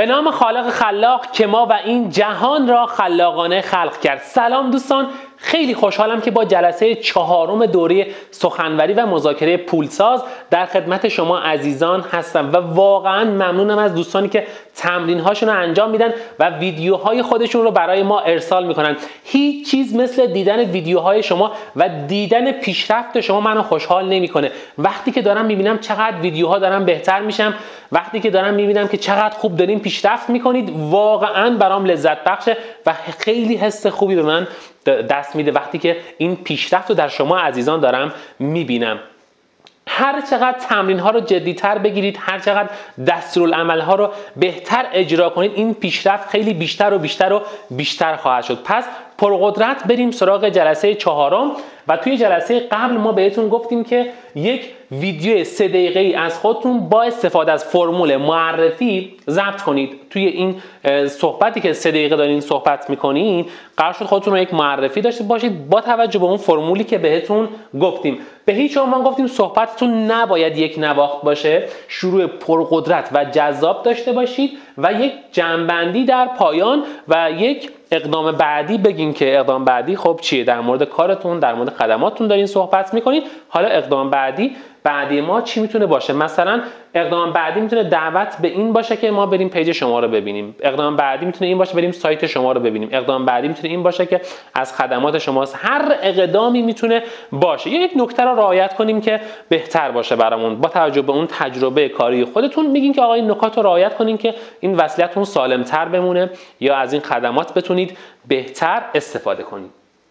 به نام خالق خلاق که ما و این جهان را خلاقانه خلق کرد. سلام دوستان، خیلی خوشحالم که با جلسه 4 دوره سخنوری و مذاکره پولساز در خدمت شما عزیزان هستم و واقعا ممنونم از دوستانی که تمرین هاشون رو انجام میدن و ویدیوهای خودشون رو برای ما ارسال میکنن. هیچ چیز مثل دیدن ویدیوهای شما و دیدن پیشرفت شما منو خوشحال نمیکنه. وقتی که دارم میبینم چقدر ویدیوها دارم بهتر میشم، وقتی که دارم میبینم که چقدر خوب دارین پیشرفت میکنید، واقعا برام لذت بخشه و خیلی حس خوبی به من دست میده وقتی که این پیشرفت رو در شما عزیزان دارم میبینم. هر چقدر تمرین ها رو جدی‌تر بگیرید، هر چقدر دستورالعمل ها رو بهتر اجرا کنید، این پیشرفت خیلی بیشتر و بیشتر و بیشتر خواهد شد. پس پرقدرت بریم سراغ جلسه 4 و توی جلسه قبل ما بهتون گفتیم که یک ویدیو 3 دقیقه‌ای از خودتون با استفاده از فرمول معرفی ضبط کنید. توی این صحبتی که 3 دقیقه دارین صحبت میکنین قرار شد خودتون رو یک معرفی داشته باشید با توجه به اون فرمولی که بهتون گفتیم. به هیچ عنوان گفتیم صحبتتون نباید یک نواخت باشه، شروع پرقدرت و جذاب داشته باشید و یک جمع‌بندی در پایان و یک اقدام بعدی بگین که اقدام بعدی خب چیه، در مورد کارتون، در مورد خدماتتون دارین صحبت میکنید. حالا اقدام بعدی ما چی میتونه باشه؟ مثلا اقدام بعدی میتونه دعوت به این باشه که ما بریم پیج شما رو ببینیم. اقدام بعدی میتونه این باشه بریم سایت شما رو ببینیم. اقدام بعدی میتونه این باشه که از خدمات شماست. هر اقدامی میتونه باشه. یک نکته رو رعایت کنیم که بهتر باشه برامون. با توجه به اون تجربه کاری خودتون میگین که آقا این نکات رو رعایت کنین که این وصلیتتون سالمتر بمونه یا از این خدمات بتونید بهتر استفاده کنید.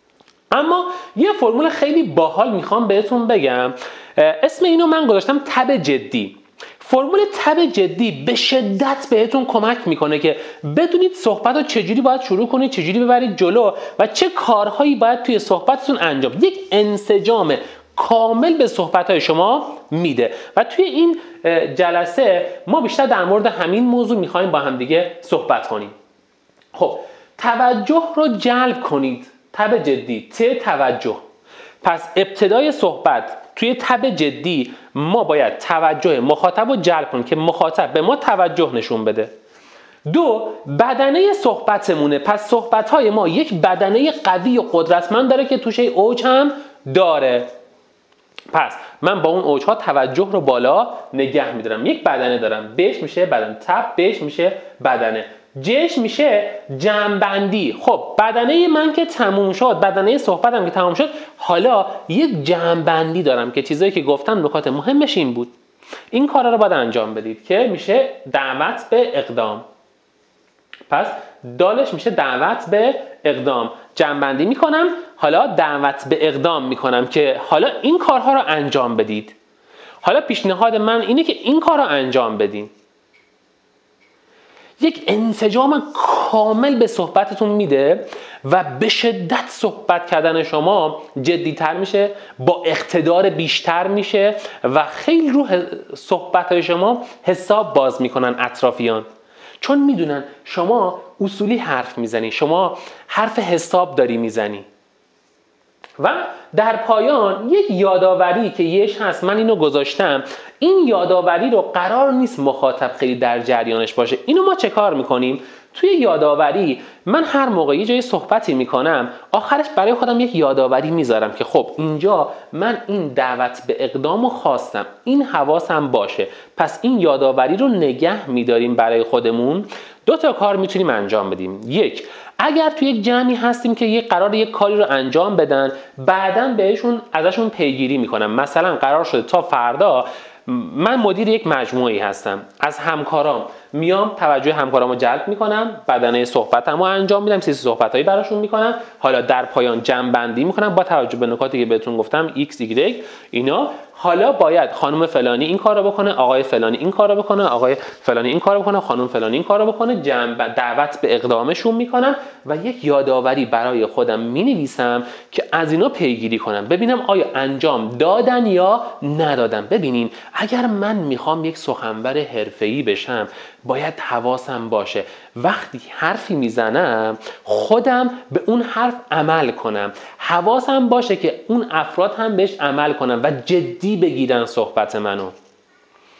اما یه فرمول خیلی باحال میخوام بهتون بگم. اسم اینو من گذاشتم تب جدی. فرمول تب جدی به شدت بهتون کمک میکنه که بدونید صحبت رو چجوری باید شروع کنید، چجوری ببرید جلو و چه کارهایی باید توی صحبتتون انجام. یک انسجام کامل به صحبتهای شما میده و توی این جلسه ما بیشتر در مورد همین موضوع میخوایم با هم دیگه صحبت کنیم. خب توجه رو جلب کنید. تب جدی، توجه. پس ابتدای صحبت توی تب جدی ما باید توجه مخاطب رو جلب کنیم که مخاطب به ما توجه نشون بده. 2 بدنه صحبتمونه. پس صحبت‌های ما یک بدنه قوی و قدرتمند داره که توش اوج هم داره. پس من با اون اوج‌ها توجه رو بالا نگه می‌دارم. یک بدنه دارم، بهش میشه بدن، تب بهش میشه بدنه، جش میشه جمع‌بندی. خب بدنه من که تموم شد، بدنه صحبتم که تموم شد، حالا یک جمع‌بندی دارم که چیزایی که گفتم نکات مهمش این بود. این کارا رو باید انجام بدید که میشه دعوت به اقدام. پس دالش میشه دعوت به اقدام. جمع‌بندی میکنم، حالا دعوت به اقدام میکنم که حالا این کارها رو انجام بدید. حالا پیشنهاد من اینه که این کار رو انجام بدین. یک انسجام کامل به صحبتتون میده و به شدت صحبت کردن شما جدی‌تر میشه، با اقتدار بیشتر میشه و خیلی رو صحبت‌های شما حساب باز میکنن اطرافیان، چون میدونن شما اصولی حرف میزنی، شما حرف حساب داری میزنی. و در پایان یک یادآوری که یهش هست، من اینو گذاشتم. این یادآوری رو قرار نیست مخاطب خیلی در جریانش باشه. اینو ما چه کار میکنیم؟ توی یادآوری من هر موقع یه جای صحبتی میکنم آخرش برای خودم یک یادآوری میذارم که خب اینجا من این دعوت به اقدامو خواستم، این حواسم باشه. پس این یادآوری رو نگه میداریم برای خودمون. 2 تا کار میتونیم انجام بدیم. یک، اگر توی یک جمعی هستیم که قرار یک کاری رو انجام بدن، بعداً ازشون پیگیری میکنم. مثلا قرار شده تا فردا من مدیر یک مجموعه‌ای هستم، از همکارام میام توجه همکارامو جلب میکنم، بدنه صحبتمو انجام میدم، صحبتایی براشون میکنم. حالا در پایان جمع‌بندی میکنم با توجه به نکاتی که بهتون گفتم ایکس ایگرگ اینا. حالا باید خانم فلانی این کارو بکنه، آقای فلانی این کارو بکنه، آقای فلانی این کارو بکنه، خانم فلانی این کارو بکنه. دعوت به اقدامشون میکنم و یک یادآوری برای خودم مینویسم که از اینا پیگیری کنم، ببینم آیا انجام دادن یا ندادن. ببینین اگر من میخوام یک سخنور حرفه‌ای بشم باید حواسم باشه وقتی حرفی میزنم خودم به اون حرف عمل کنم، حواسم باشه که اون افراد هم بهش عمل کنن و جدی بگیرن صحبت منو.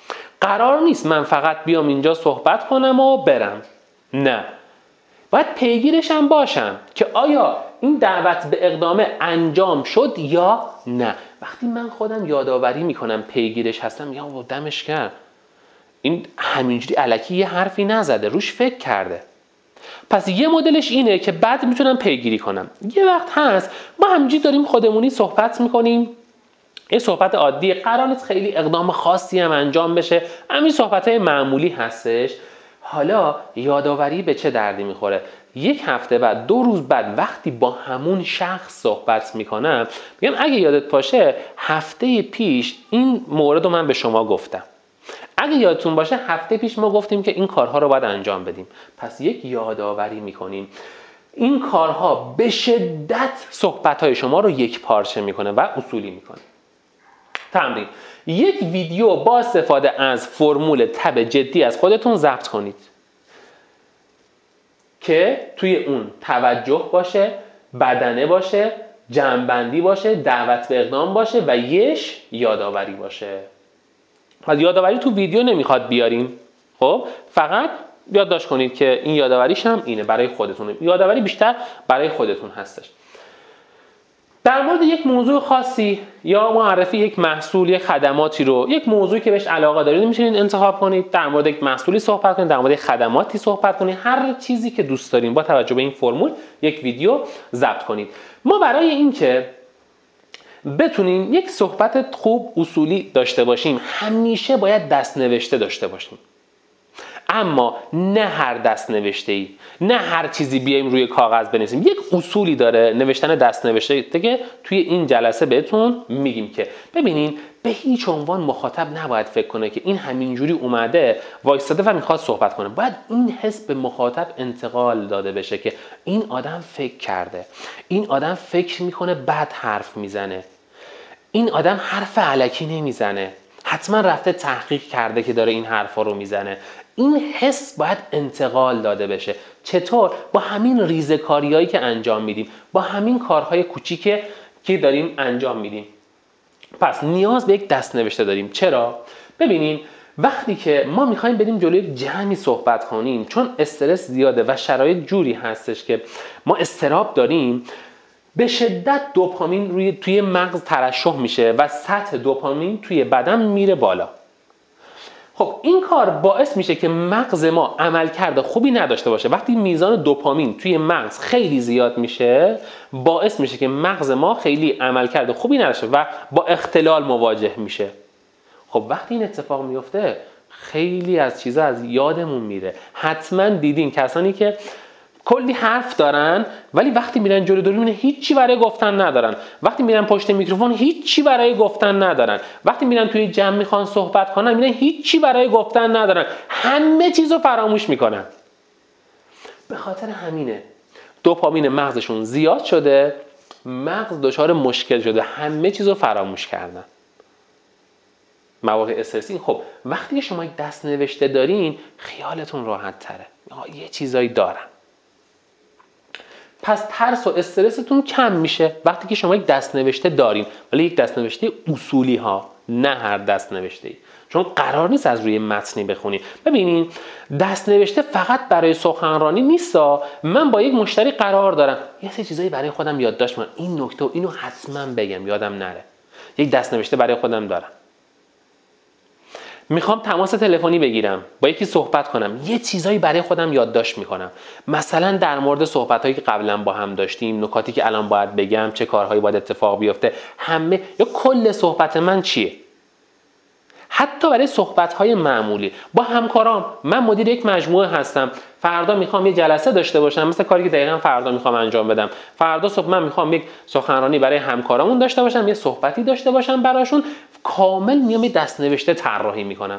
قرار نیست من فقط بیام اینجا صحبت کنم و برم. نه، باید پیگیرش هم باشم که آیا این دعوت به اقدام انجام شد یا نه. وقتی من خودم یادآوری میکنم پیگیرش هستم، میگم دمش گرم، این همینجوری الکی یه حرفی نزده، روش فکر کرده. پس یه مدلش اینه که بعد میتونم پیگیری کنم. یه وقت هست ما همینجوری داریم خودمونی صحبت میکنیم، یه صحبت عادی، قرار نیست خیلی اقدام خاصی هم انجام بشه، همین صحبت‌های معمولی هستش. حالا یادآوری به چه دردی میخوره؟ یک هفته بعد، 2 روز بعد، وقتی با همون شخص صحبت میکنم، میگم اگه یادت باشه هفته پیش این مورد رو من به شما گفتم. اگه یادتون باشه هفته پیش ما گفتیم که این کارها رو باید انجام بدیم. پس یک یادآوری میکنیم. این کارها به شدت صحبت‌های شما رو یک پارچه میکنه و اصولی میکنه. تمرین: یک ویدیو با استفاده از فرمول تب جدی از خودتون ضبط کنید که توی اون توجه باشه، بدنه باشه، جمع‌بندی باشه، دعوت به اقدام باشه و یادآوری باشه. پس یادآوری تو ویدیو نمیخواد بیاریم، خب فقط یادداشت کنید که این یادآوریش هم اینه، برای خودتونه. یادآوری بیشتر برای خودتون هستش. در مورد یک موضوع خاصی یا معرفی یک محصول، یک خدماتی رو، یک موضوعی که بهش علاقه دارید میتونید انتخاب کنید، در مورد یک محصولی صحبت کنید، در مورد خدماتی صحبت کنید، هر چیزی که دوست دارین با توجه به این فرمول یک ویدیو ضبط کنید. ما برای اینکه بتونیم یک صحبت خوب اصولی داشته باشیم همیشه باید دست نوشته داشته باشیم. اما نه هر دست نوشته‌ای، نه هر چیزی بیایم روی کاغذ بنویسیم. یک اصولی داره نوشتن دست نوشته که توی این جلسه بهتون میگیم که ببینین به هیچ عنوان مخاطب نباید فکر کنه که این همینجوری اومده وایستاده و میخواد صحبت کنه. باید این حس به مخاطب انتقال داده بشه که این آدم فکر کرده، این آدم فکر میکنه بعد حرف میزنه، این آدم حرف الکی نمیزنه، حتما رفته تحقیق کرده که داره این حرفا رو میزنه. این حس باید انتقال داده بشه. چطور؟ با همین ریزه‌کاریایی که انجام میدیم، با همین کارهای کوچیکی که داریم انجام میدیم. پس نیاز به یک دست نوشته داریم. چرا؟ ببینین وقتی که ما میخوایم بریم جلوی یک جمعی صحبت کنیم، چون استرس زیاده و شرایط جوری هستش که ما اضطراب داریم، به شدت دوپامین توی مغز ترشح میشه و سطح دوپامین توی بدن میره بالا. خب این کار باعث میشه که مغز ما عملکرد خوبی نداشته باشه. وقتی میزان دوپامین توی مغز خیلی زیاد میشه، باعث میشه که مغز ما خیلی عملکرد خوبی نداشته و با اختلال مواجه میشه. خب وقتی این اتفاق میفته خیلی از چیزا از یادمون میره. حتما دیدین کسانی که کلی حرف دارن ولی وقتی میرن جلو دوربین هیچی برای گفتن ندارن، وقتی میرن پشت میکروفون هیچی برای گفتن ندارن، وقتی میرن توی جمع میخوان صحبت کنن میرن هیچی برای گفتن ندارن، همه چیزو فراموش میکنن. به خاطر همینه دوپامین مغزشون زیاد شده، مغز دچار مشکل شده، همه چیزو فراموش کردن. مواقع استرسی. خب وقتی شما یک دست نوشته دارین خیالتون راحت تره، یه چیزایی دارم. پس ترس و استرستون کم میشه وقتی که شما یک دست نوشته دارین، ولی یک دست نوشته اصولی ها، نه هر دست نوشته ای، چون قرار نیست از روی متنی بخونی. ببینین دست نوشته فقط برای سخنرانی نیستا. من با یک مشتری قرار دارم یه سری چیزایی برای خودم یادداشت کنم، این نکته و اینو حتما بگم یادم نره. یک دست نوشته برای خودم دارم. میخوام تماس تلفنی بگیرم، با یکی صحبت کنم، یه چیزایی برای خودم یادداشت میکنم. مثلا در مورد صحبتایی که قبلا با هم داشتیم، نکاتی که الان باید بگم، چه کارهایی باید اتفاق بیفته، همه یا کل صحبت من چیه. حتی برای صحبت‌های معمولی با همکارام، من مدیر یک مجموعه هستم، فردا میخوام یه جلسه داشته باشم، مثل کاری که دقیقاً فردا میخوام انجام بدم. فردا صبح من میخوام یک سخنرانی برای همکارامون داشته باشم، یه صحبتی داشته باشم براشون، کامل میام دست نوشته طراحی میکنم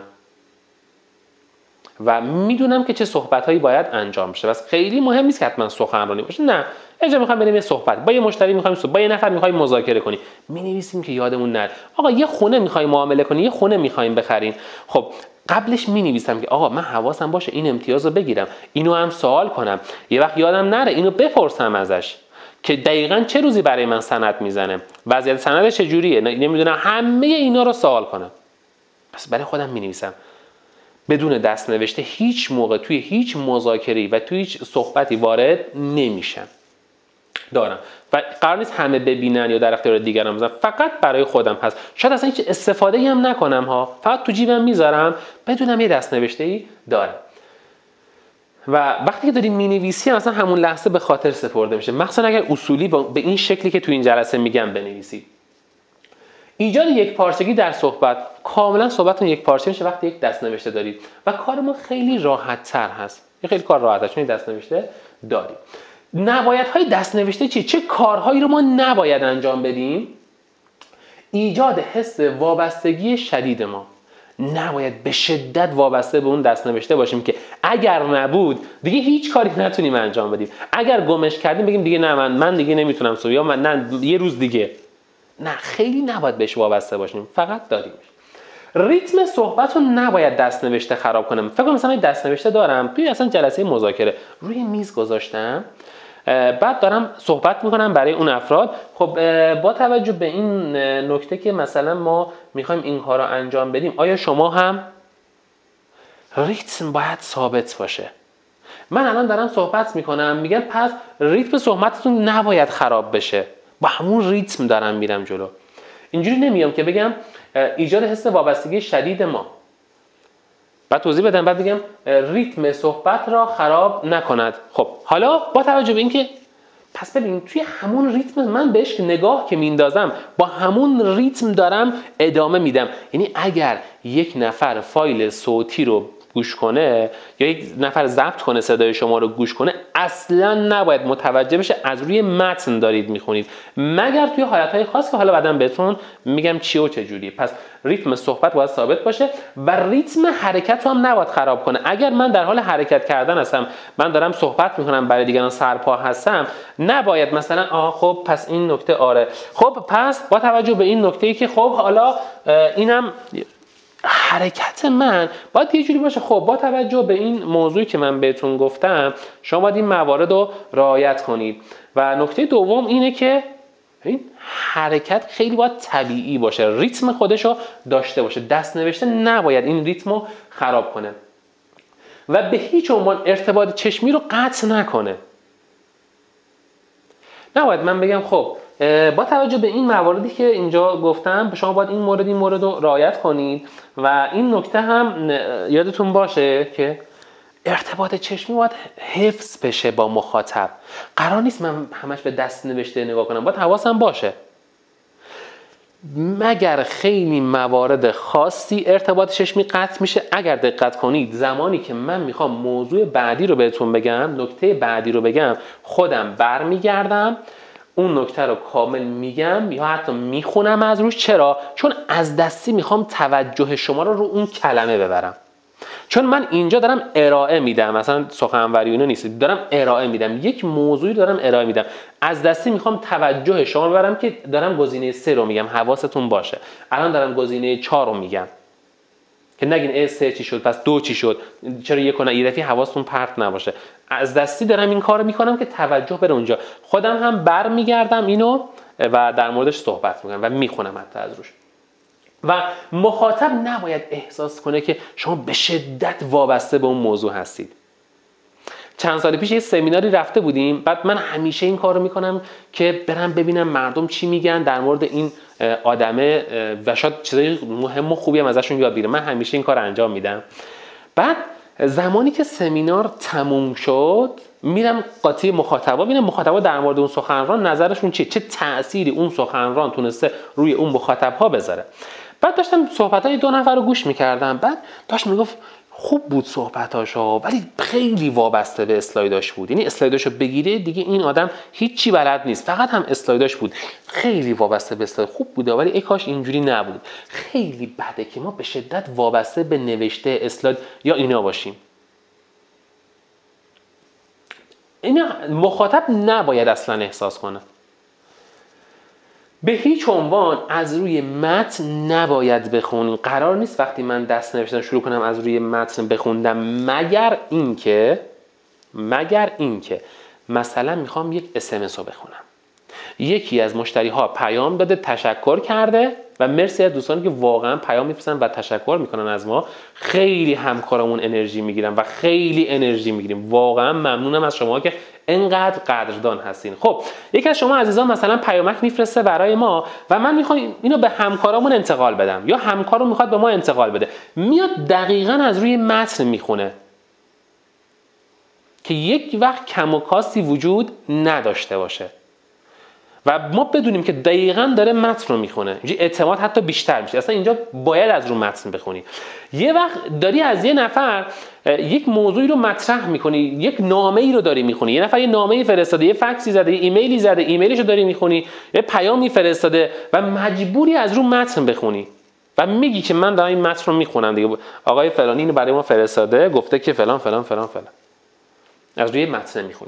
و میدونم که چه صحبت‌هایی باید انجام بشه. بس خیلی مهم نیست که حتما سخنرانی باشه، نه، اجازه میخوام بریم یه صحبت با یه مشتری، میخوایم با یه نفر میخوایم مذاکره کنیم، مینویسیم که یادمون نره. آقا یه خونه میخوایم معامله کنیم، یه خونه میخوایم بخریم، خب قبلش مینویسم که آقا من حواسم باشه این امتیازو بگیرم، اینو هم سوال کنم، یه وقت یادم نره اینو بپرسم ازش که دقیقاً چه روزی برای من سند میزنه، وضعیت سندش چجوریه، نمیدونم، همه اینا رو سوال کنم. پس برای خودم مینویسم بدون دست نوشته هیچ موقع توی هیچ مذاکره‌ای و توی هیچ صحبتی وارد نمیشم. دارم و قرار نیست همه ببینن یا در اختیار دیگران بذارم، فقط برای خودم هست. شاید اصلا هیچ استفاده‌ای هم نکنم ها، فقط تو جیبم میذارم بدونم یه دست نوشته‌ای دارم. و وقتی که داری می‌نویسی اصلا همون لحظه به خاطر سپرده میشه، مخصوصا اگر اصولی به این شکلی که تو این جلسه میگم بنویسی. ایجاد یک پارچگی در صحبت، کاملا صحبتتون یک پارچه میشه وقتی یک دست نوشته دارید و کار ما خیلی راحت تر هست. یه خیلی کار راحته چون دست نوشته داریم. نبایدهای دست نوشته چه کارهایی رو ما نباید انجام بدیم؟ ایجاد حس وابستگی شدید ما. نباید به شدت وابسته به اون دست نوشته باشیم که اگر نبود دیگه هیچ کاری نتونیم انجام بدیم. اگر گمش کردیم بگیم دیگه نه من دیگه نمیتونم یا من نه یه روز دیگه. نه، خیلی نباید بهش وابسته باشیم، فقط داریمش. ریتم صحبت رو نباید دست نوشته خراب کنم. فکر کنم مثلا دست نوشته دارم توی اصلا جلسه مذاکره روی میز گذاشتم، بعد دارم صحبت میکنم برای اون افراد. خب با توجه به این نکته که مثلا ما میخوایم این کار رو انجام بدیم، آیا شما هم ریتم باید ثابت باشه؟ من الان دارم صحبت میکنم، میگم پس ریتم صحبتتون نباید خراب بشه، با همون ریتم دارم میرم جلو. اینجوری نمیام که بگم ایجاد حس وابستگی شدید ما، بعد توضیح بدم، بعد بگم ریتم صحبت را خراب نکند. خب حالا با توجه به اینکه پس ببین توی همون ریتم من بهش نگاه که میندازم با همون ریتم دارم ادامه میدم. یعنی اگر یک نفر فایل صوتی رو گوش کنه یا یک نفر ضبط کنه صدای شما رو گوش کنه، اصلا نباید متوجه بشه از روی متن دارید میخونید، مگر توی حالتهای خاص که حالا بعداً بهتون میگم چی و چه جوریه. پس ریتم صحبت باید ثابت باشه و ریتم حرکت رو هم نباید خراب کنه. اگر من در حال حرکت کردن هستم، من دارم صحبت میکنم برای دیگران سرپا هستم، نباید مثلا خب پس این نکته آره، خب پس با توجه به این نکته‌ای که خب حالا اینم حرکت من باید یه جوری باشه. خب با توجه به این موضوعی که من بهتون گفتم شما باید این موارد رو رعایت کنید. و نکته دوم اینه که این حرکت خیلی باید طبیعی باشه، ریتم خودش رو داشته باشه. دست نوشته نباید این ریتم رو خراب کنه و به هیچ عنوان ارتباط چشمی رو قطع نکنه. نباید من بگم خب با توجه به این مواردی که اینجا گفتم شما باید این مورد رو رعایت کنید و این نکته هم یادتون باشه که ارتباط چشمی باید حفظ بشه با مخاطب. قرار نیست من همش به دست نوشته نگاه کنم، باید حواسم باشه. مگر خیلی موارد خاصی ارتباط چشمی قطع میشه. اگر دقت کنید زمانی که من میخوام موضوع بعدی رو بهتون بگم، نکته بعدی رو بگم، خودم برمیگردم اون نکته رو کامل میگم یا حتی میخونم از روش. چرا؟ چون از دستی میخوام توجه شما رو اون کلمه ببرم. چون من اینجا دارم ارائه میدم، مثلا سخنوری اونو نیست، دارم ارائه میدم، یک موضوعی دارم ارائه میدم، از دستی میخوام توجه شما رو ببرم که دارم گزینه 3 رو میگم، حواستون باشه. الان دارم گزینه 4 رو میگم که نگین 3 چی شد پس 2 چی شد، چرا یک و یه دفعه حواستون پرت نباشه. از دستی دارم این کارو میکنم که توجه بره اونجا. خودم هم برمیگردم اینو و در موردش صحبت میکنم و میخونم حتی از روش. و مخاطب نباید احساس کنه که شما به شدت وابسته به اون موضوع هستید. چند سال پیش یه سمیناری رفته بودیم، بعد من همیشه این کارو میکنم که برم ببینم مردم چی میگن در مورد این آدمه و شاید چیزای مهم و خوبی هم ازشون یاد بگیرم. من همیشه این کار انجام میدم. بعد زمانی که سمینار تموم شد میرم قاطی مخاطبا، ببینم مخاطبا در مورد اون سخنران نظرشون چیه، چه تأثیری اون سخنران تونسته روی اون مخاطبها بذاره. بعد داشتم صحبتای 2 نفر رو گوش میکردم، بعد داشت میگفت خوب بود صحبتاشو ولی خیلی وابسته به اسلایداش بود، یعنی اسلایداشو بگیره دیگه این آدم هیچی بلد نیست، فقط هم اسلایداش بود، خیلی وابسته به اسلاید. خوب بوده ولی ای کاش اینجوری نبود. خیلی بده که ما به شدت وابسته به نوشته اسلاید یا اینا باشیم. اینا مخاطب نباید اصلا احساس کنه. به هیچ عنوان از روی متن نباید بخونیم. قرار نیست وقتی من دست نوشتن شروع کنم از روی متن بخوندم، مگر اینکه مثلا میخوام یک SMS رو بخونم، یکی از مشتری ها پیام داده تشکر کرده و مرسی از دوستانی که واقعا پیام میفرستن و تشکر میکنن از ما. خیلی همکارمون انرژی میگیرن و خیلی انرژی میگیریم. واقعا ممنونم از شما که انقدر قدردان هستین. خب یکی از شما عزیزان مثلا پیامک میفرسته برای ما و من میخوام اینو به همکارامون انتقال بدم یا همکارم میخواد به ما انتقال بده، میاد دقیقاً از روی متن میخونه که یک وقت کم و کاستی وجود نداشته باشه و ما بدونیم که دقیقاً داره متن رو میخونه. اینجا اعتماد حتی بیشتر میشه. اصلا اینجا باید از رو متن بخونی. یه وقت داری از یه نفر یک موضوعی رو مطرح میکنی، یک نامه‌ای رو داری میخونی، یه نفر یه نامه‌ای فرستاده، یه فکسی زده، یه ایمیلی زده، ایمیلش رو داری میخونی، یه پیامی فرستاده و مجبوری از رو متن بخونی و میگی که من دارم این متن رو میخونم دیگه، آقای فلانی اینو برای ما فرستاده، گفته که فلان فلان فلان فلان. از روی متن میخونی.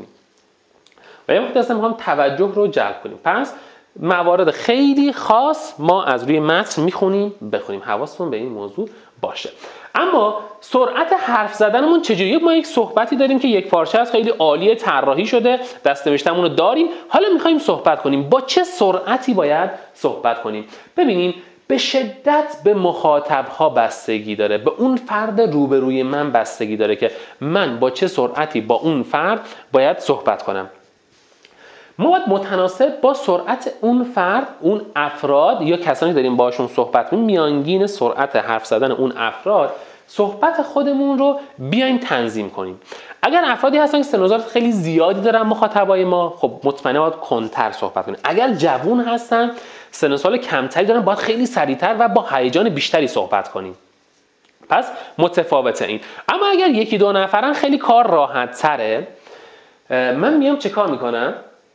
و یه وقتی اصلا میخوام توجه رو جلب کنیم. پس موارد خیلی خاص ما از روی متن میخونیم بخونیم. حواستون به این موضوع باشه. اما سرعت حرف زدنمون چجوریه؟ ما یک صحبتی داریم که یک پارچه از خیلی عالیه، طراحی شده، دست‌نوشتمون رو داریم، حالا میخوایم صحبت کنیم. با چه سرعتی باید صحبت کنیم؟ ببینین به شدت به مخاطبها بستگی داره، به اون فرد روبروی من بستگی داره که من با چه سرعتی با اون فرد باید صحبت کنم. ما باید متناسب با سرعت اون فرد، اون افراد یا کسانی داریم باشون صحبت کنیم، میانگین سرعت حرف زدن اون افراد صحبت خودمون رو بیایم تنظیم کنیم. اگر افرادی هستن که سن و سال خیلی زیادی دارن مخاطبای ما، خب مطمئنا باید کنتر صحبت کنیم. اگر جوون هستن سن و سال کمتری دارن، باید خیلی سریعتر و با هیجان بیشتری صحبت کنیم. پس متفاوته این. اما اگر یکی دو نفرن خیلی کار راحت تره. من میام چه کار میکنم؟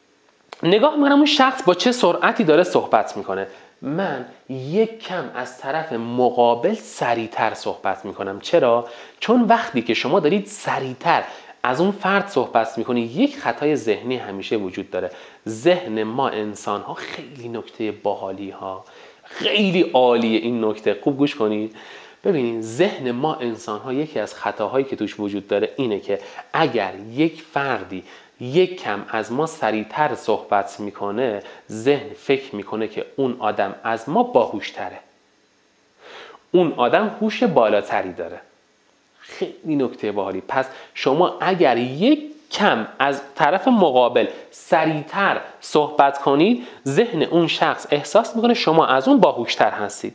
نگاه میکنم اون شخص با چه سرعتی داره صحبت میکنه. من یک کم از طرف مقابل سریعتر صحبت میکنم. چرا؟ چون وقتی که شما دارید سریعتر از اون فرد صحبت میکنید، یک خطای ذهنی همیشه وجود داره. ذهن ما انسان ها خیلی نکته باحالی ها، خیلی عالیه این نکته، خوب گوش کنید. ببینید ذهن ما انسان ها یکی از خطاهایی که توش وجود داره اینه که اگر یک فردی یک کم از ما سریعتر صحبت میکنه، ذهن فکر میکنه که اون آدم از ما باهوشتره، اون آدم هوش بالاتری داره. خیلی نکته باحالی. پس شما اگر یک کم از طرف مقابل سریعتر صحبت کنید، ذهن اون شخص احساس میکنه شما از اون باهوشتر هستید.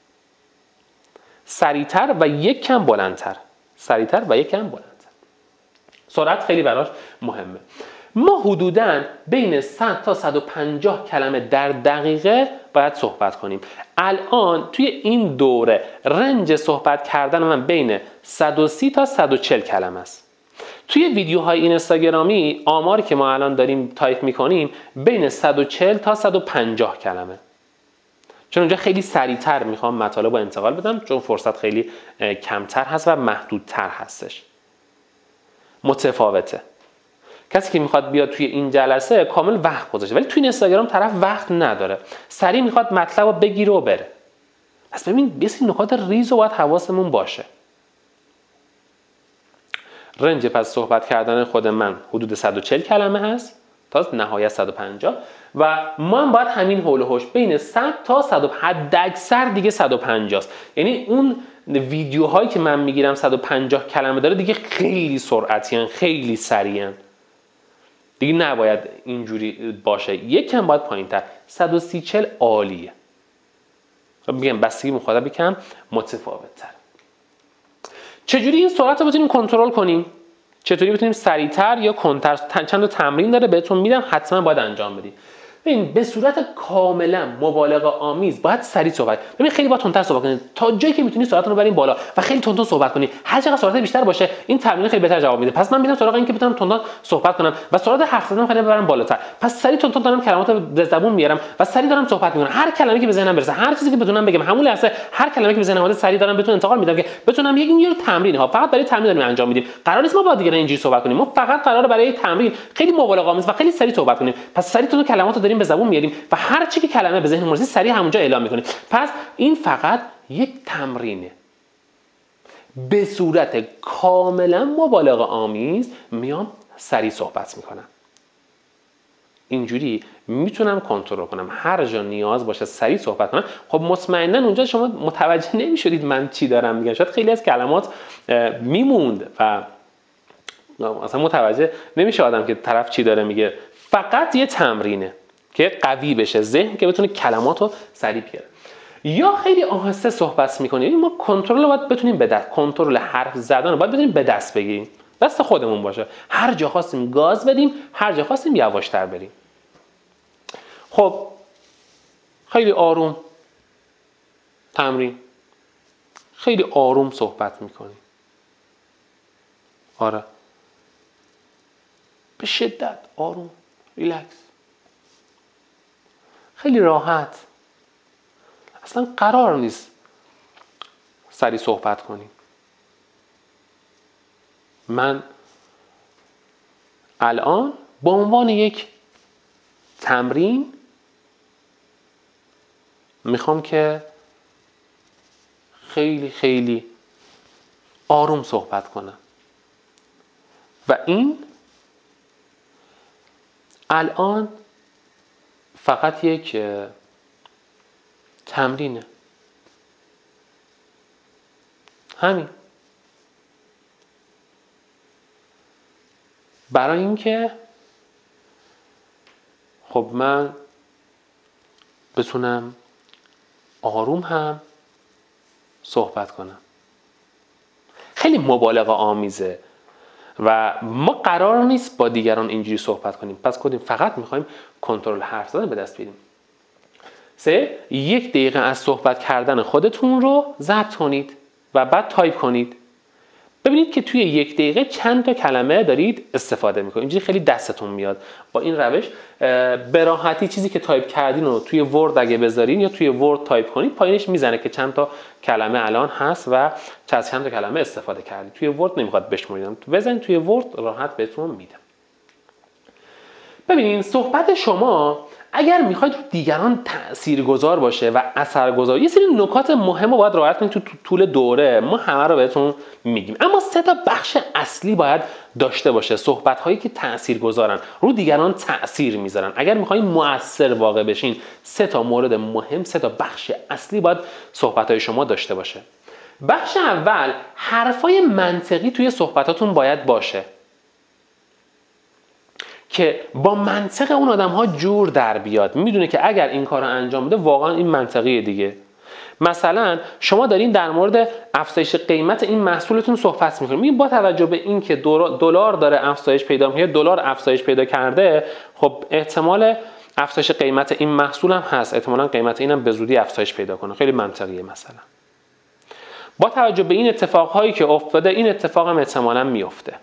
سریعتر و یک کم بلندتر. سریعتر و یک کم بلندتر. سرعت خیلی براش مهمه. ما حدوداً بین 100 تا 150 کلمه در دقیقه باید صحبت کنیم. الان توی این دوره رنج صحبت کردن من بین 130 تا 140 کلمه است. توی ویدیوهای اینستاگرامی آماری که ما الان داریم تایپ میکنیم بین 140 تا 150 کلمه. چون اونجا خیلی سریعتر میخوام مطالب رو انتقال بدم، چون فرصت خیلی کمتر هست و محدودتر هستش. متفاوته. کسی که میخواد بیاد توی این جلسه کامل وقت گذاشته، ولی توی اینستاگرام طرف وقت نداره، سریع میخواد مطلب رو بگیره و بره. پس ببین بسیار نکات ریز رو باید حواسمون باشه. رنج پس صحبت کردن خود من حدود 140 کلمه هست تا نهایت 150 و ما هم باید همین حول و حوش بین 100 تا 100 حداکثر دیگه 150 است. یعنی اون ویدیوهایی که من میگیرم 150 کلمه داره دیگه خیلی سرعتیان، خیلی سریعن. دیگه نباید اینجوری باشه. یکم باید پایین‌تر. 130 عالیه. میگم بستگی مخاطب کم متفاوت‌تر. چجوری این سرعت رو بتونیم کنترل کنیم؟ چطوری بتونیم سریعتر یا کنتر؟ چند تا تمرین داره بهتون میدم، حتما باید انجام بدید. ببین به صورت کاملا مبالغه آمیز باید سریع صحبت. ببین خیلی باید تندتر صحبت کنید تا جایی که میتونید سرعتتون رو ببرین بالا و خیلی تندتر صحبت کنید. هر چقدر سرعت بیشتر باشه این تمرین خیلی بهتر جواب میده. پس من میرم سراغ این که بتونم تندتر صحبت کنم و سرعت حرف زدنم خیلی ببرم بالاتر. پس سریع تندتر دارم کلمات به زبون میارم و سریع دارم صحبت میکنم. هر کلمه‌ای که به ذهنم برسه، هر چیزی که بتونم بگم، همون لحظه هر کلمه‌ای که به ذهنم اومده سریع دارم بهتون انتقال میدم که بتونم یه تمرین ها فقط برای تمرین داریم انجام میدیم. قرار نیست ما با دیگران اینجوری صحبت کنیم. ما فقط قراره برای تمرین خیلی مبالغه آمیز و خیلی سریع صحبت کنیم. پس سریع تو کلمات رو داریم به زبون میاریم و هر چی که کلمه به ذهن مرسی سریع همونجا اعلام میکنیم. پس این فقط یک تمرینه. به صورت کاملا مبالغه آمیز میام سریع صحبت میکنم. اینجوری میتونم کنترل کنم، هر جا نیاز باشه سریع صحبت کنم. خب مطمئنا اونجا شما متوجه نمیشدید من چی دارم میگم، شاید خیلی از کلمات میموند و اصلا متوجه نمیشه آدم که طرف چی داره میگه. فقط یه تمرینه که قوی بشه ذهن، که بتونه کلماتو سریع بیاره. یا خیلی آهسته صحبت میکنیم، ما کنترل رو باید بتونیم به دست، کنترل حرف زدن رو باید بتونیم به دست بگیریم، دست خودمون باشه. هر جا خواستیم گاز بدیم، هر جا خواستیم یواشتر بریم. خب خیلی آروم تمرین، خیلی آروم صحبت میکنیم. آره، به شدت آروم، ریلکس، خیلی راحت. اصلا قرار نیست سریع صحبت کنیم. من الان به عنوان یک تمرین میخوام که خیلی خیلی آروم صحبت کنم و این الان فقط یک تمرینه. همین. برای اینکه خب من بتونم آروم هم صحبت کنم. خیلی مبالغه آمیزه و ما قرار نیست با دیگران اینجوری صحبت کنیم. پس کدیم فقط میخوایم کنترل حرف زدن به دست بیاریم. 3. 1 دقیقه از صحبت کردن خودتون رو ضبط کنید و بعد تایپ کنید. ببینید که توی 1 دقیقه چند تا کلمه دارید استفاده میکنید. اینجوری خیلی دستتون میاد. با این روش به راحتی چیزی که تایپ کردین رو توی ورد اگه بذارین یا توی ورد تایپ کنید، پایینش میزنه که چند تا کلمه الان هست و چند تا کلمه استفاده کردید. توی ورد نمیخواد بشمرید، بزنید توی ورد، راحت بهتون میدم. ببینید صحبت شما اگر میخواید رو دیگران تاثیرگذار باشه و اثرگذار، یه سری نکات مهم رو باید رعایت کنید. تو طول دوره ما همه رو بهتون میگیم، اما 3 تا بخش اصلی باید داشته باشه. صحبت هایی که تاثیرگذارن، رو دیگران تاثیر میذارن. اگر میخواین مؤثر واقع بشین، 3 تا مورد مهم، 3 تا بخش اصلی باید صحبت های شما داشته باشه. بخش اول، حرفای منطقی توی صحبتاتون باید باشه که با منطق اون آدم ها جور در بیاد. میدونه که اگر این کار رو انجام بده واقعا این منطقیه دیگه. مثلا شما دارین در مورد افزایش قیمت این محصولتون صحبت میکنید، میگید با توجه به این که دلار داره افزایش پیدا میکنه، دلار افزایش پیدا کرده، خب احتمال افزایش قیمت این محصول هم هست، احتمالاً قیمت اینم به زودی افزایش پیدا کنه. خیلی منطقیه. مثلا با توجه به این اتفاقهایی که افتاده، این اتفاق هم احتمالاً میفته.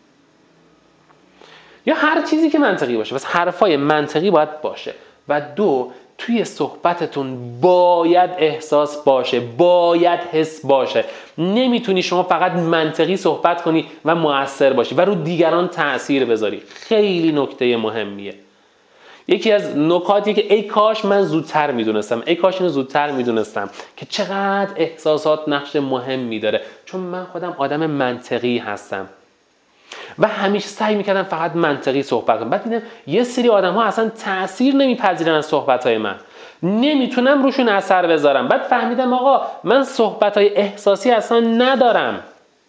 یا هر چیزی که منطقی باشه، بس حرفای منطقی باید باشه. و 2، توی صحبتتون باید احساس باشه، باید حس باشه. نمیتونی شما فقط منطقی صحبت کنی و مؤثر باشی و رو دیگران تأثیر بذاری. خیلی نکته مهمیه. یکی از نکاتی که ای کاش من زودتر میدونستم، ای کاش اینو زودتر میدونستم که چقدر احساسات نقش مهمی داره، چون من خودم آدم منطقی هستم و همیشه سعی میکردم فقط منطقی صحبت کنم. بعد دیدم یه سری آدم ها اصلا تأثیر نمیپذیرن از صحبت های من، نمیتونم روشون اثر بذارم. بعد فهمیدم آقا من صحبت های احساسی اصلا ندارم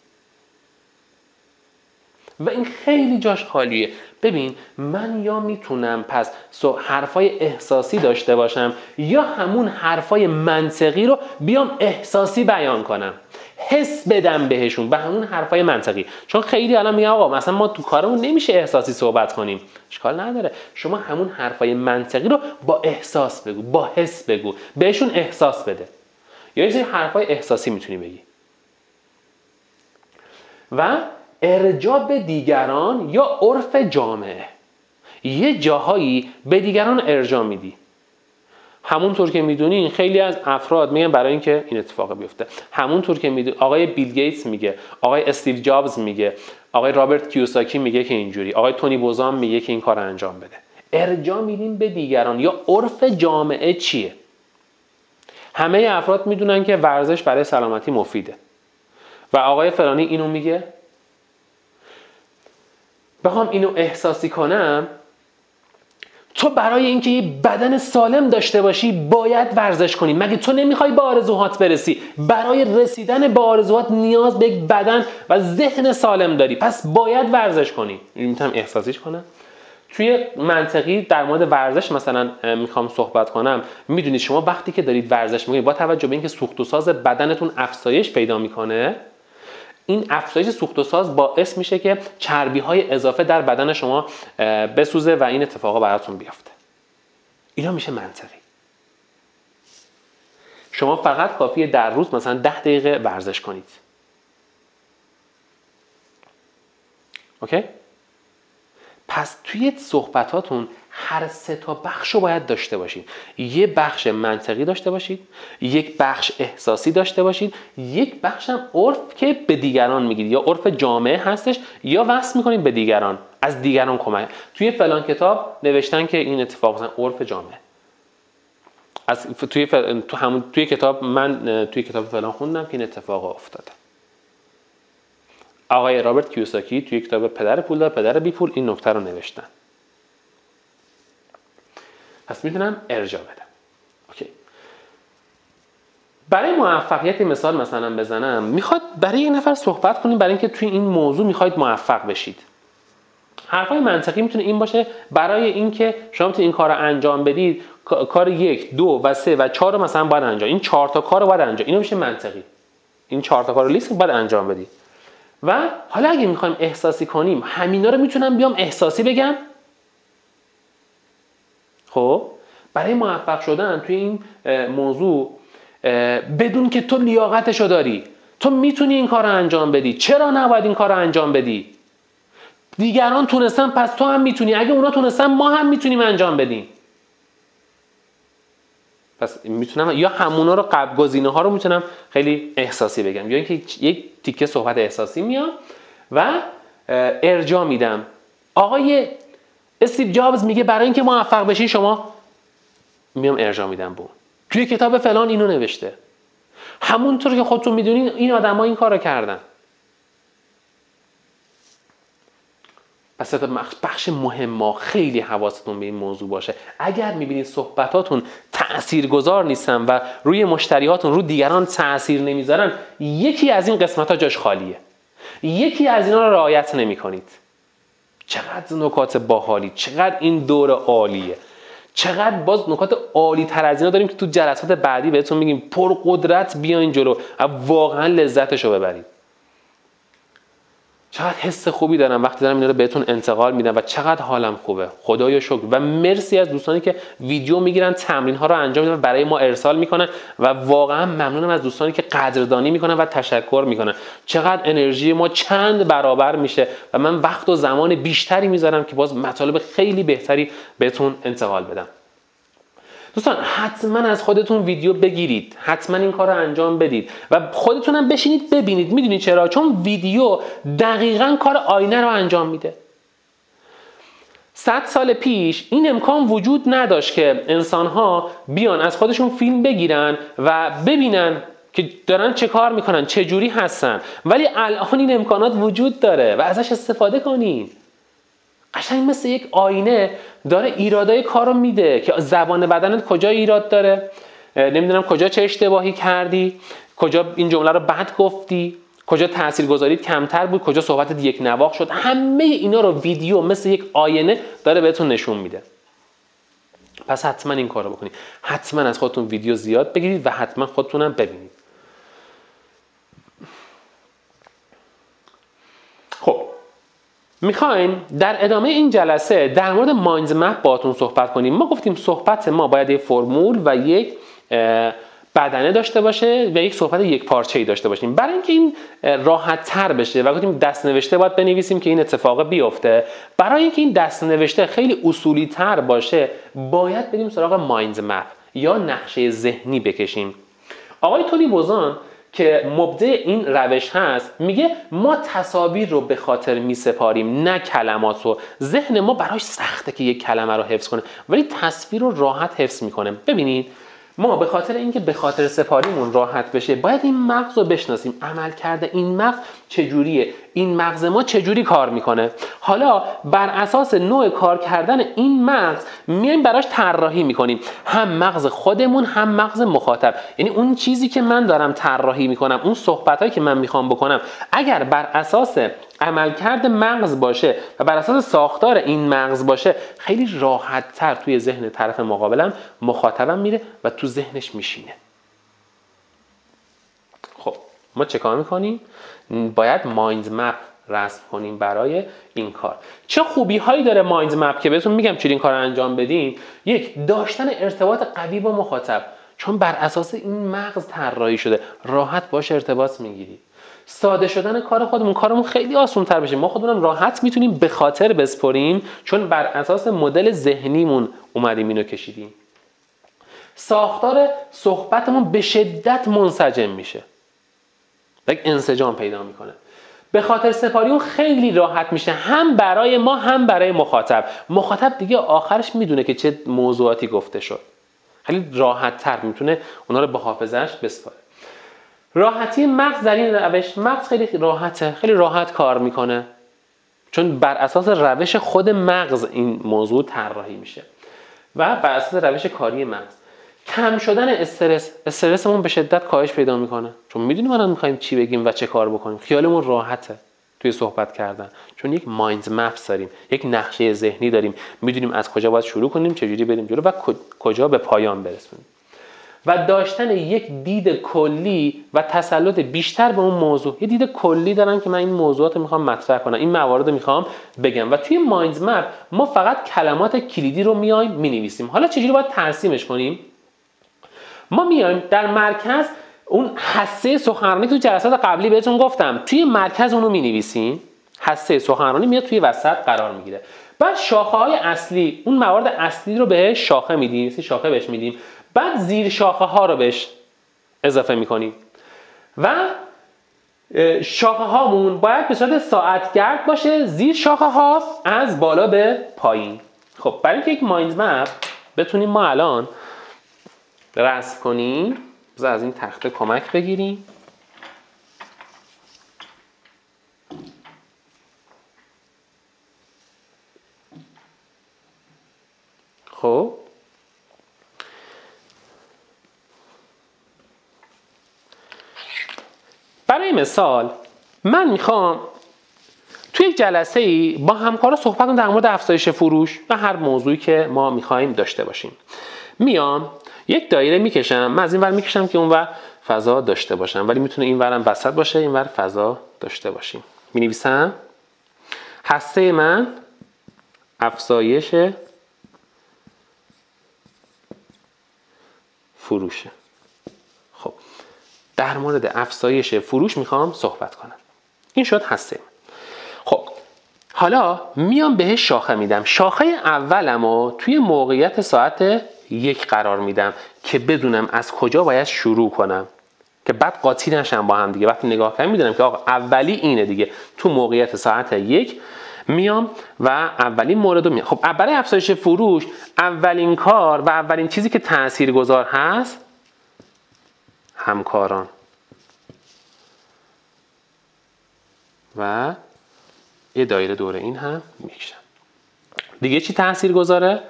و این خیلی جاش خالیه. ببین من یا میتونم پس حرفای احساسی داشته باشم یا همون حرفای منطقی رو بیام احساسی بیان کنم، حس بدم بهشون به همون حرفای منطقی. چون خیلی الان میگن آقا مثلا ما تو کارمون نمیشه احساسی صحبت کنیم. اشکال نداره، شما همون حرفای منطقی رو با احساس بگو، با حس بگو، بهشون احساس بده. یا یه سری حرفای احساسی میتونی بگی. و ارجاع به دیگران یا عرف جامعه. یه جاهایی به دیگران ارجاع میدی. همونطور که میدونین خیلی از افراد میگن برای اینکه این اتفاق بیفته، همونطور که میدونین آقای بیل گیتس میگه، آقای استیو جابز میگه، آقای رابرت کیوساکی میگه که اینجوری، آقای تونی بوزان میگه که این کار انجام بده. ارجاع میدیم به دیگران یا عرف جامعه چیه؟ همه افراد میدونن که ورزش برای سلامتی مفیده و آقای فلانی اینو میگه. بخوام اینو احساسی کنم، تو برای اینکه یه بدن سالم داشته باشی باید ورزش کنی. مگه تو نمیخوای به آرزوهات برسی؟ برای رسیدن به آرزوهات نیاز به یک بدن و ذهن سالم داری، پس باید ورزش کنی. میتونم احساسیش کنم. توی منطقی در مورد ورزش مثلا میخوام صحبت کنم، میدونید شما وقتی که دارید ورزش میکنید با توجه به اینکه سوخت و ساز بدنتون افزایش پیدا میکنه، این افزایش سوخت و ساز باعث میشه که چربی های اضافه در بدن شما بسوزه و این اتفاقا براتون بیفته. اینا میشه منطقی. شما فقط کافیه در روز مثلا 10 دقیقه ورزش کنید. اوکی؟ پس توی صحبتاتون هر 3 تا بخش رو باید داشته باشید. یه بخش منطقی داشته باشید، یک بخش احساسی داشته باشید، یک بخش هم عرف که به دیگران میگید، یا عرف جامعه هستش یا وصل میکنید به دیگران، از دیگران کمک. توی فلان کتاب نوشتن که این اتفاق مثلا عرف جامعه. توی کتاب من توی کتاب فلان خوندم که این اتفاق افتاده. آقای رابرت کیوساکی توی کتاب پدر پولدار پدر بی پول این نکته رو نوشتن. پس میتونم ارجاع بدم. اوکی. برای موفقیت مثلا بزنم، میخواد برای یک نفر صحبت کنیم برای اینکه توی این موضوع میخواید موفق بشید. حرفای منطقی میتونه این باشه برای اینکه شما میتونید این کار رو انجام بدید، کار 1 2 و 3 و 4 رو مثلا باید انجام، این 4 تا کار رو باید انجام. اینو میشه منطقی. این 4 تا کار رو لیست باید انجام بدید. و حالا اگه میخوایم احساسی کنیم، همینا رو میتونم بیام احساسی بگم. خب برای موفق شدن توی این موضوع بدون که تو لیاقتشو داری، تو میتونی این کار رو انجام بدی، چرا نباید این کار رو انجام بدی؟ دیگران تونستن پس تو هم میتونی، اگه اونا تونستن ما هم میتونیم انجام بدیم. پس میتونم یا همونا رو گزینه ها رو میتونم خیلی احساسی بگم، یا اینکه یک تیکه صحبت احساسی میام و ارجاع میدم. آقای استیو جابز میگه برای اینکه موفق بشی شما، میام ارجاع میدم به اون. توی کتاب فلان اینو نوشته. همونطور که خودتون میدونین این آدما این کارو کردن. پس بخش مهمه، خیلی حواستون به این موضوع باشه. اگر میبینید صحبتاتون تاثیرگذار نیستن و روی مشتریاتون، رو دیگران تاثیر نمیذارن، یکی از این قسمت‌ها جاش خالیه. یکی از اینا رو رعایت نمی‌کنید. چقدر نکات باحالی، چقدر این دوره عالیه، چقدر باز نکات عالی تر از اینا داریم که تو جلسات بعدی بهتون میگیم پر قدرت بیاین جلو و واقعا لذتشو ببرید. چقدر حس خوبی دارم وقتی دارم اینا رو بهتون انتقال میدم و چقدر حالم خوبه. خدایا شکر و مرسی از دوستانی که ویدیو میگیرن، تمرین ها رو انجام میدن و برای ما ارسال میکنن و واقعا ممنونم از دوستانی که قدردانی میکنن و تشکر میکنن. چقدر انرژی ما چند برابر میشه و من وقت و زمان بیشتری میذارم که باز مطالب خیلی بهتری بهتون انتقال بدم. دوستان حتما از خودتون ویدیو بگیرید، حتما این کار رو انجام بدید و خودتونم بشینید ببینید. میدونید چرا؟ چون ویدیو دقیقاً کار آینه رو انجام میده. 100 سال پیش این امکان وجود نداشت که انسان‌ها بیان از خودشون فیلم بگیرن و ببینن که دارن چه کار میکنن، چه جوری هستن، ولی الان این امکانات وجود داره و ازش استفاده کنین. قشنگ مثل یک آینه داره ایرادای کارو میده که زبان بدنت کجا ایراد داره، نمیدونم کجا چه اشتباهی کردی، کجا این جمله رو بد گفتی، کجا تاثیرگذاریت کمتر بود، کجا صحبتت یک نواخت شد. همه اینا رو ویدیو مثل یک آینه داره بهتون نشون میده. پس حتما این کارو بکنید. حتما از خودتون ویدیو زیاد بگیرید و حتما خودتونم ببینید. خب میخوایم در ادامه این جلسه در مورد مایند مپ باهاتون صحبت کنیم. ما گفتیم صحبت ما باید یک فرمول و یک بدنه داشته باشه و یک صحبت یک پارچه‌ای داشته باشیم. برای اینکه این راحت تر بشه و گفتیم دست نوشته باید بنویسیم که این اتفاق بیفته، برای اینکه این دست نوشته خیلی اصولی تر باشه باید بریم سراغ مایند مپ یا نقشه ذهنی بکشیم. آقای تونی بوزان که مبدع این روش هست میگه ما تصاویر رو به خاطر میسپاریم نه کلمات رو. ذهن ما براش سخته که یک کلمه رو حفظ کنه ولی تصویر رو راحت حفظ میکنه. ببینید ما به خاطر اینکه به خاطر سپاریمون راحت بشه باید این مغز رو بشناسیم. عمل کرده این مغز چجوریه، این مغز ما چجوری کار میکنه. حالا بر اساس نوع کار کردن این مغز میایم براش طراحی میکنیم، هم مغز خودمون هم مغز مخاطب. یعنی اون چیزی که من دارم طراحی میکنم، اون صحبتایی که من میخوام بکنم، اگر بر اساس عملکرد مغز باشه و بر اساس ساختار این مغز باشه، خیلی راحت تر توی ذهن طرف مقابلم، مخاطبم میره و تو ذهنش میشینه. خب ما چه کار میکنیم؟ باید مایند مپ رسم کنیم برای این کار. چه خوبی هایی داره مایند مپ که بهتون میگم چجوری این کار رو انجام بدین؟ یک، داشتن ارتباط قوی با مخاطب، چون بر اساس این مغز طراحی شده، راحت باش ارتباط میگیری. ساده شدن کار خودمون، کارمون خیلی آسان تر بشه، ما خودمون راحت میتونیم به خاطر بسپریم، چون بر اساس مدل ذهنیمون اومدیم اینو کشیدیم. ساختار صحبتمون به شدت منسجم میشه، یک انسجام پیدا میکنه. به خاطر سپاری اون خیلی راحت میشه، هم برای ما هم برای مخاطب. مخاطب دیگه آخرش میدونه که چه موضوعاتی گفته شد، خیلی راحت تر میتونه اونا رو به حافظه‌اش بسپاره. راحتی مغز در این روش، مغز خیلی راحته، خیلی راحت کار میکنه، چون بر اساس روش خود مغز این موضوع طراحی میشه و بر اساس روش کاری مغز. کم شدن استرسمون به شدت کاهش پیدا میکنه، چون میدونیم الان میخوایم چی بگیم و چه کار بکنیم. خیالمون راحته توی صحبت کردن، چون یک مایند مپس داریم، یک نقشه ذهنی داریم، میدونیم از کجا باید شروع کنیم، چجوری بریم جلو و کجا به پایان برسونیم. و داشتن یک دید کلی و تسلط بیشتر به اون موضوع. یه دید کلی دارم که من این موضوعات رو میخوام مطرح کنم، این موارد رو میخوام بگم، و توی مایند مپ ما فقط کلمات کلیدی رو میایم مینویسیم. حالا چجوری باید ترسیمش کنیم؟ ما میایم در مرکز اون حسه سخنرانی که تو جلسات قبلی بهتون گفتم، توی مرکز اونو مینویسیم، حسه سخنرانی میاد توی وسط قرار میگیره. بعد شاخه های اصلی، اون موارد اصلی رو بهش شاخه میدیم، شاخه بهش میدیم، بعد زیر شاخه ها رو بهش اضافه میکنیم و شاخه هامون باید به صورت ساعتگرد باشه، زیر شاخه ها از بالا به پایین. خب برای اینکه یک مایند مپ بتونیم ما الان رسم کنیم، بذار از این تخته کمک بگیریم. خب برای مثال من میخوام توی یک جلسه ای با همکارا صحبت کنم در مورد افزایش فروش و هر موضوعی که ما میخوایم داشته باشیم. میام یک دایره میکشم، من از این ور میکشم که اون ور فضا داشته باشم، ولی میتونه این ورم وسط باشه، این ور فضا داشته باشیم. مینویسم هسته من افزایش فروشه. خب در مورد افزایش فروش میخوام صحبت کنم. این شد هسته. خب حالا میام بهش شاخه میدم. شاخه اولمو توی موقعیت ساعت 1 قرار میدم که بدونم از کجا باید شروع کنم، که بعد قاطی نشم با هم دیگه. وقتی نگاه کنم میدونم که آقا اولی اینه دیگه. تو موقعیت ساعت 1 میام و اولین مورد رو میام. خب برای افزایش فروش اولین کار و اولین چیزی که تاثیرگذار هست همکاران و یه دایره دور این هم میکشم. دیگه چی تاثیرگذاره؟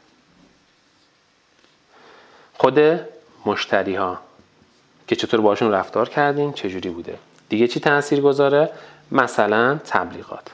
خود مشتری ها که چطور باشون رفتار کردیم، چجوری بوده. دیگه چی تاثیرگذاره؟ مثلا تبلیغات.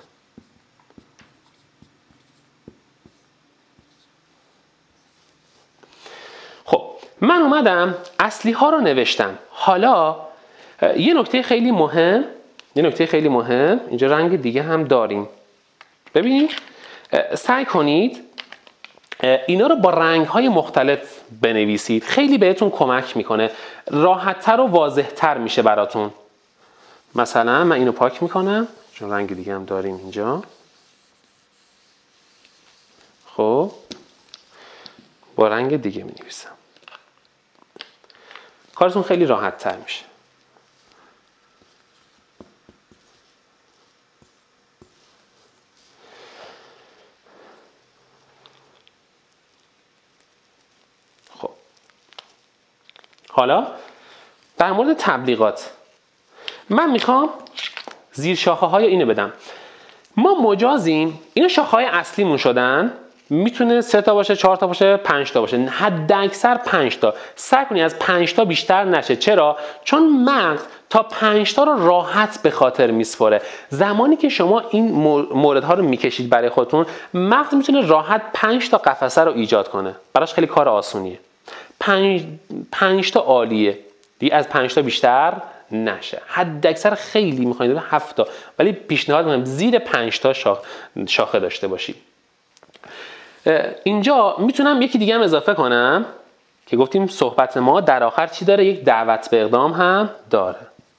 خب من اومدم اصلی ها رو نوشتم. حالا یه نکته خیلی مهم اینجا رنگ دیگه هم داریم. ببینید سعی کنید اینا رو با رنگ‌های مختلف بنویسید، خیلی بهتون کمک میکنه، راحت‌تر و واضح‌تر میشه براتون. مثلا من اینو پاک میکنم چون رنگ دیگه هم داریم اینجا. خب با رنگ دیگه مینویسم، کارتون خیلی راحت‌تر میشه. خب حالا در مورد تبلیغات من میخوام زیر شاخه های اینو بدم. ما مجازیم، اینا شاخه های اصلیمون شدن، میتونه 3 تا باشه، 4 تا باشه، 5 تا باشه، حد اکثر 5 تا. سعی کنی از 5 تا بیشتر نشه. چرا؟ چون مغز تا 5 تا رو راحت به خاطر میسپره. زمانی که شما این موردها رو میکشید برای خودتون، مغز میتونه راحت 5 تا قفسه رو ایجاد کنه. براش خیلی کار آسونیه. 5 تا عالیه. دیگه از 5 تا بیشتر نشه. حد اکثر خیلی میخواید 7 تا، ولی پیشنهاد میکنم زیر 5 تا شاخه داشته باشید. اینجا میتونم یکی دیگه هم اضافه کنم که گفتیم صحبت ما در آخر چی داره؟ یک دعوت به اقدام هم داره.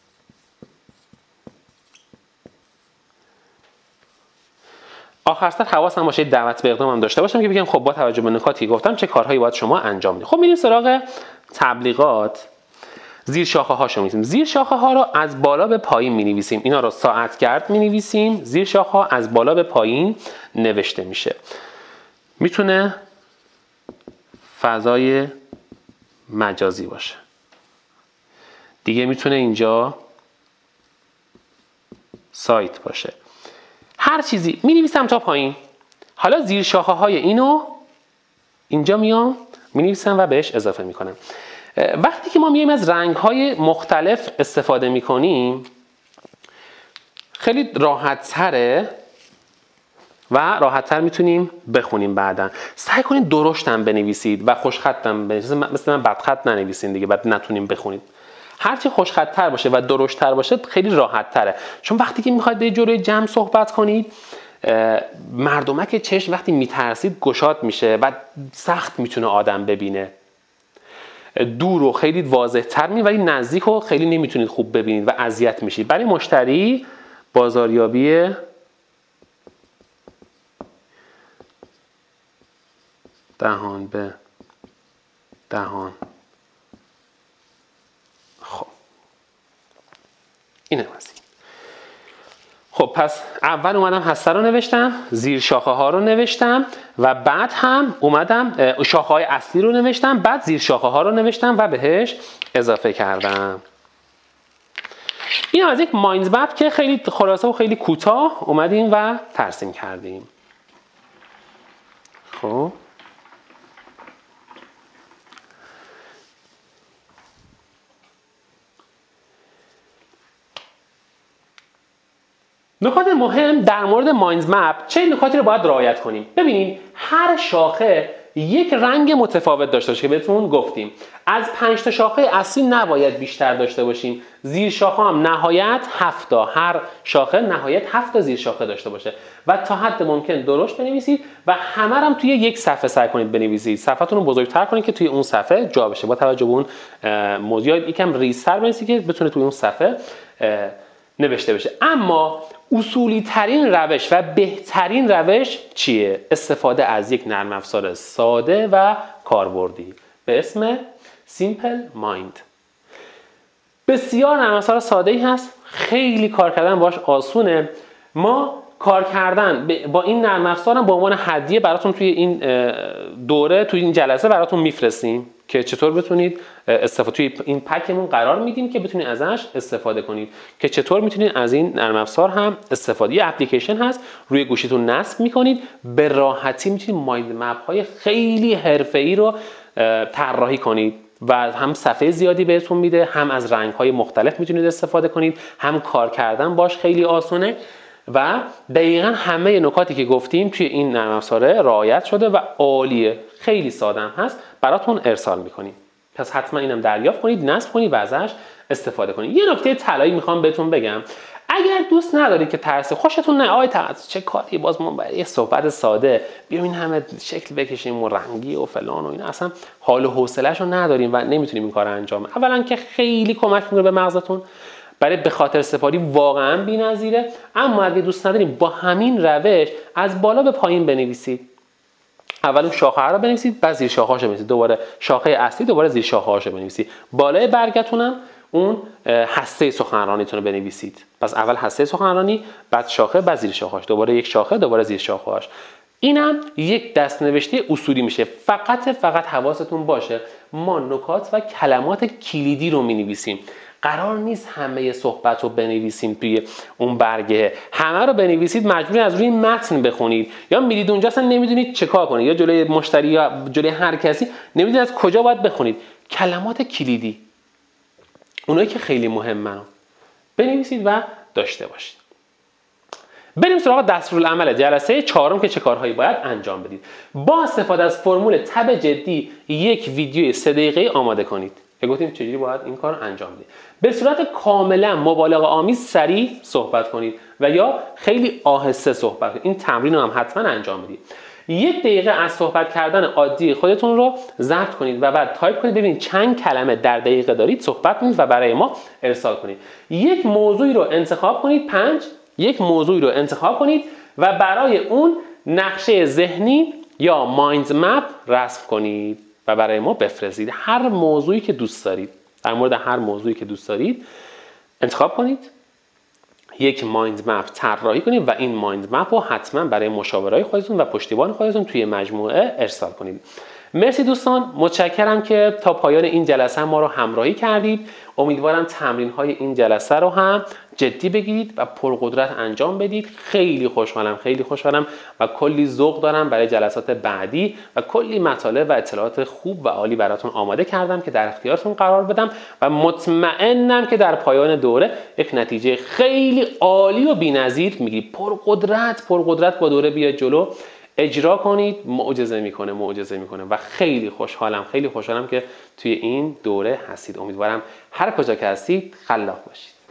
آخر سر حواسم باشه دعوت به اقدام هم داشته باشم که بگم خب با توجه به نکاتی که گفتم چه کارهایی باید شما انجام بدید. خب میریم سراغ تبلیغات. زیر شاخه هاشو می‌نویسیم. زیر شاخه ها رو از بالا به پایین می‌نویسیم. اینا رو ساعتگرد می‌نویسیم. زیر شاخه ها از بالا به پایین نوشته میشه. میتونه فضای مجازی باشه. دیگه میتونه اینجا سایت باشه. هر چیزی می‌نویسم تا پایین. حالا زیر شاخه های اینو اینجا میام می‌نویسم و بهش اضافه می‌کنم. وقتی که ما میایم از رنگ‌های مختلف استفاده می‌کنیم خیلی راحت‌تره و راحت‌تر میتونیم بخونیم بعداً. سعی کنید درشت هم بنویسید و خوشخطم بنویسید. مثل من بدخط ننویسید دیگه بعد نتونیم بخونید. هرچی خوشخط‌تر باشه و درشت‌تر باشه خیلی راحت‌تره. چون وقتی که می‌خواید به جلوی جمع صحبت کنید مردمک چشم وقتی میترسید گشاد میشه و سخت میتونه آدم ببینه. دور رو خیلی واضح تر می ولی نزدیک رو خیلی نمیتونید خوب ببینید و اذیت میشید. برای مشتری بازاریابی دهان به دهان. خب اینه واسه. خب پس اول اومدم هسته رو نوشتم، زیر شاخه ها رو نوشتم و بعد هم اومدم شاخه های اصلی رو نوشتم، بعد زیر شاخه ها رو نوشتم و بهش اضافه کردم. این از یک مایند مپ که خیلی خلاصه و خیلی کوتاه اومدیم و ترسیم کردیم. خب نکات مهم در مورد مایند مپ چه نکاتی رو باید رعایت کنیم؟ ببینید هر شاخه یک رنگ متفاوت داشته باشه که بهتون گفتیم. از 5 تا شاخه اصلی نباید بیشتر داشته باشیم. زیر شاخه هم نهایت 7 تا، هر شاخه نهایت 7 تا زیر شاخه داشته باشه و تا حد ممکن درشت بنویسید و همه هم توی یک صفحه سعی کنید بنویسید. صفحتون رو بزرگتر کنید که توی اون صفحه جا بشه. با توجه به اون موضوع یکم ریزتر بنویسید که بتونه توی اون صفحه نوشته بشه. اما اصولی ترین روش و بهترین روش چیه؟ استفاده از یک نرم افزار ساده و کاربردی به اسم سیمپل مایند. بسیار نرم افزار ساده‌ای هست، خیلی کار کردن باش آسونه. ما کار کردن با این نرم افزار هم به عنوان هدیه براتون توی این دوره، توی این جلسه براتون میفرستیم که چطور بتونید استفاده، توی این پکمون قرار میدیم که بتونید ازش استفاده کنید که چطور میتونید از این نرم افزار هم استفاده. یه اپلیکیشن هست روی گوشیتون نصب میکنید، به راحتی میتونید مایند مپ های خیلی حرفه‌ای رو طراحی کنید و هم صفحه زیادی بهتون میده، هم از رنگ های مختلف میتونید استفاده کنید، هم کار کردن باش خیلی آسونه و دقیقاً همه نکاتی که گفتیم توی این نرم افزار رعایت شده و عالیه. خیلی ساده هم هست، براتون ارسال میکنیم. پس حتما اینم دریافت کنید، نصب کنید و ازش استفاده کنید. یه نکته طلایی میخوام بهتون بگم. اگر دوست ندارید که ترس خوشتون نه آی چه کاری باز ما برای یه صحبت ساده بیایم این همه شکل بکشیم و رنگی و فلان و اینا، اصلا حال و حوصله‌شو نداریم و نمیتونیم این کارو انجام بدیم. اولا که خیلی کمک میکنه به مغزتون، برای به خاطر سپاری واقعا بی‌نظیره. اما اگه دوست نداریم با همین روش از بالا به پایین بنویسید. اول اون شاخه رو بنویسید، بعد زیر شاخه‌اشو بنویسید، دوباره شاخه اصلی، دوباره زیر شاخه‌اشو بنویسید. بالای برگتونم اون هسته سخنرانیتون رو بنویسید. پس اول هسته سخنرانی، بعد شاخه، بعد زیر شاخه‌اش، دوباره یک شاخه، دوباره زیر شاخه‌اش. اینم یک دستنوشته اصولی میشه. فقط حواستون باشه ما نکات و کلمات کلیدی رو مینویسیم. قرار نیست همه صحبت رو بنویسیم توی اون برگه. همه رو بنویسید مجبوری از روی متن بخونید، یا میرید اونجا اصلا نمیدونید چه کار کنید، یا جلوی مشتری یا جلوی هر کسی نمیدونید از کجا باید بخونید. کلمات کلیدی، اونایی که خیلی مهمن، بنویسید و داشته باشید. بریم سراغ دستورالعمل جلسه 4 که چه کارهایی باید انجام بدید. با استفاده از فرمول تب جدی یک ویدیو 3 دقیقه‌ای آماده کنید که گفتیم چجوری باید این کار انجام بدید. به صورت کاملا مبالغه آمیز سریع صحبت کنید و یا خیلی آهسته صحبت کنید. این تمرین رو هم حتما انجام بدید. 1 دقیقه از صحبت کردن عادی خودتون رو ضبط کنید و بعد تایپ کنید ببینید چند کلمه در دقیقه دارید صحبت کنید و برای ما ارسال کنید. یک موضوعی رو انتخاب کنید، 5 یک موضوعی رو انتخاب کنید و برای اون نقشه ذهنی یا مایند مپ رسم کنید و برای ما بفرستید. هر موضوعی که دوست دارید، در مورد هر موضوعی که دوست دارید انتخاب کنید، یک مایند مپ طراحی کنید و این مایند مپ رو حتما برای مشاورای خودتون و پشتیبان خودتون توی مجموعه ارسال کنید. مرسی دوستان، متشکرم که تا پایان این جلسه ما رو همراهی کردید. امیدوارم تمرین‌های این جلسه رو هم جدی بگیرید و پرقدرت انجام بدید. خیلی خوشحالم و کلی ذوق دارم برای جلسات بعدی و کلی مطالب و اطلاعات خوب و عالی براتون آماده کردم که در اختیارتون قرار بدم و مطمئنم که در پایان دوره یک نتیجه خیلی عالی و بی‌نظیر میگیرید. پرقدرت با دوره بیاید جلو، اجرا کنید، معجزه میکنه و خیلی خوشحالم که توی این دوره هستید. امیدوارم هر کجا که هستید خلاق باشید.